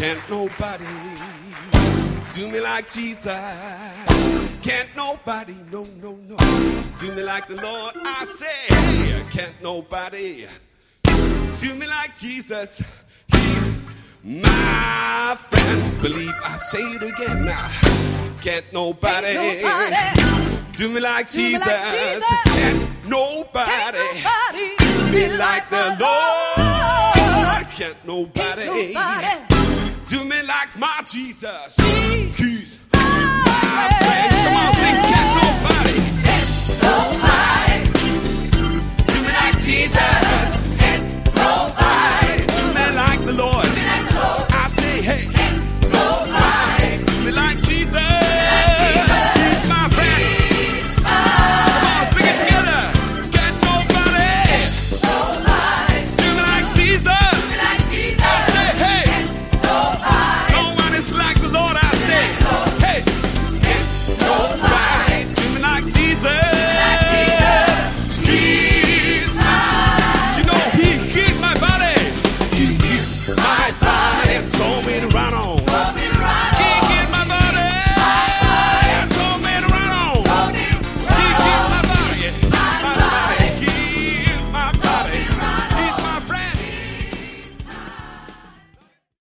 Can't nobody do me like Jesus. Can't nobody, no, no, no, do me like the Lord. I say, can't nobody do me like Jesus. He's my friend. Believe I say it again now. Can't nobody do me like Jesus. Can't nobody do me like the Lord. Can't nobody do me like my Jesus. He's my friend. Come on, sing.